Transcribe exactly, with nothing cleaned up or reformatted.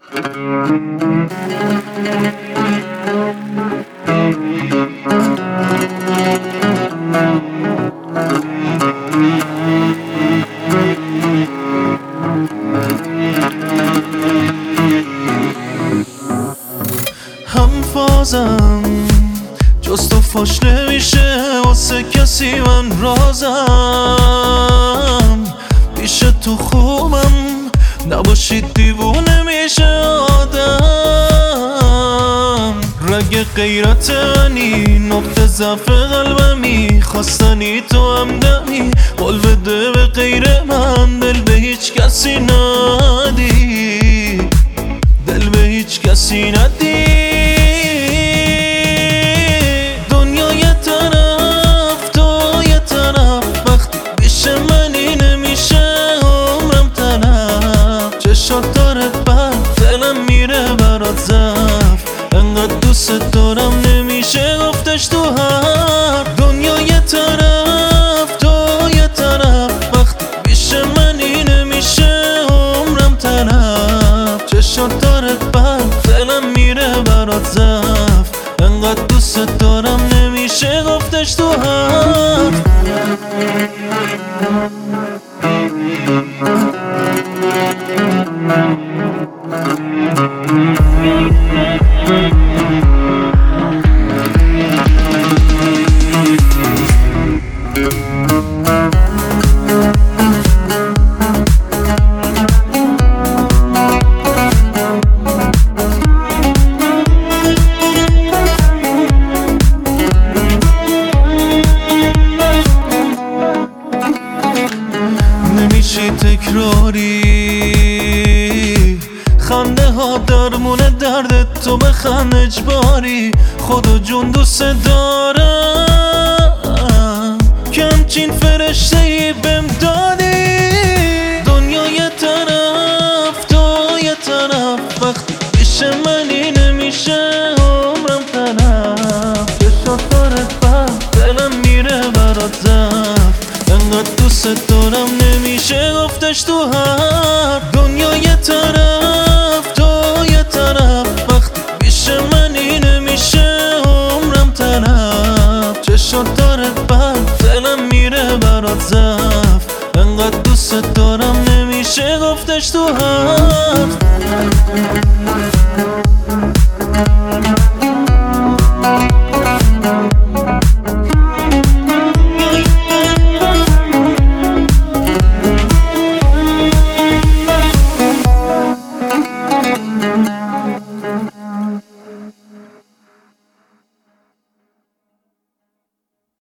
هم فازم جز تو فاش نمیشه واسه کسی من رازم پیش تو خوبم نباشید دیوونه میشه آدم رگ غیرت منی نقطه ضعف قلبمی خواستنی تو همدمی قول بده به غیر من دل به هیچ کسی ندی دل به هیچ کسی ندی دنیا یه طرف تو یه طرف وقتی پیش منی نمیشه عمرم تلف چشات داره بد دلم میره برات ضعف انقدر دوست دارم نمیشه گفتش تو حرف دنیا یه طرف تو یه طرف وقتی پیش منی نمیشه عمرم تلف چشات داره بد دلم میره برات ضعف انقدر دوست دارم نمیشه گفتش تو حرف نمیشی تکراری خنده ها درمون درد تو بخند اجباری خدا جون دوست دارم که همچین فرشته ای بهم دادی دنیا یه طرف تو یه طرف وقتی پیش منی نمیشه عمرم تلف چشات داره بد دلم میره برات ضعف انقدر دوست دارم نمیشه گفتش تو حرف دنیا یه طرف